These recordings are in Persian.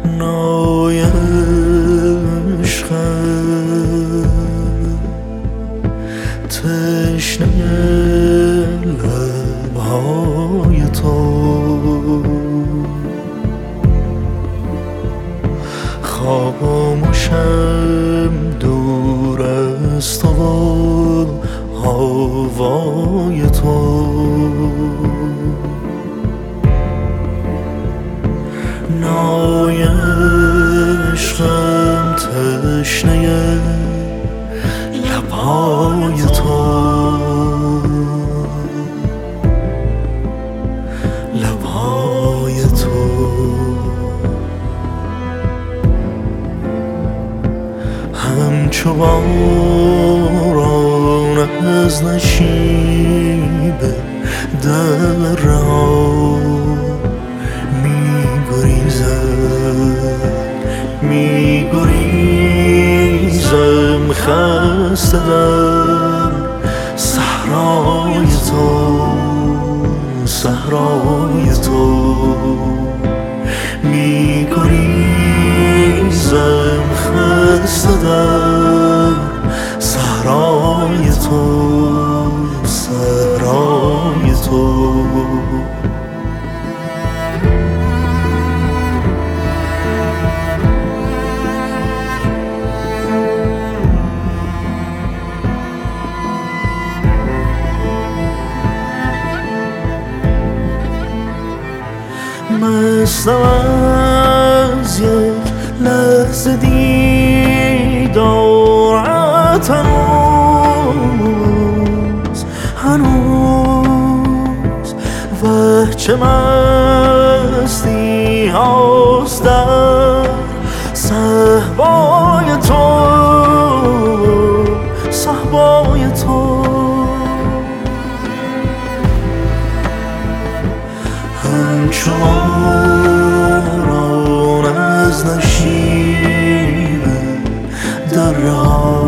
نای عشقم تشنه لبهای تو، خاموشم دور از تو و هوای تو. نای عشقم تشنه لبهای تو، لبهای تو. همچو باران از نشیب درها می‌گریزم خسته در صحرای تو، صحرای تو. می‌گریزم خسته در صحرای تو، صحرای تو. مستم از یک لحظه دیدارت، هنوز وه چه مستی هاست در صحبای تو، صحبای تو. همچو باران از نشیب درها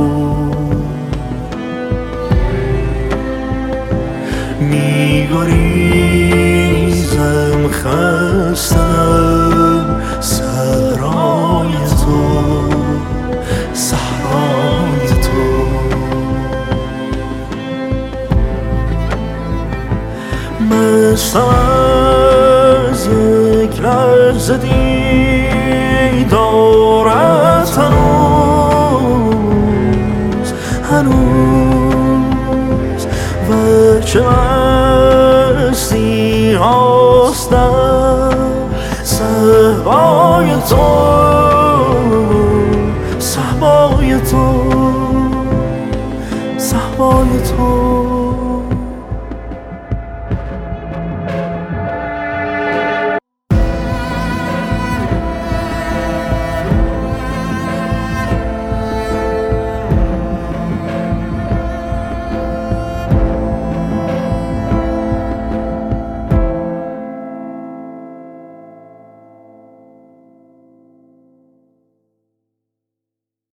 می‌گریزم خسته در صحرای تو، صحرای تو. مستم از یک لحظه دیدارت، هنوز وه چه مستی هاست در صحبای تو،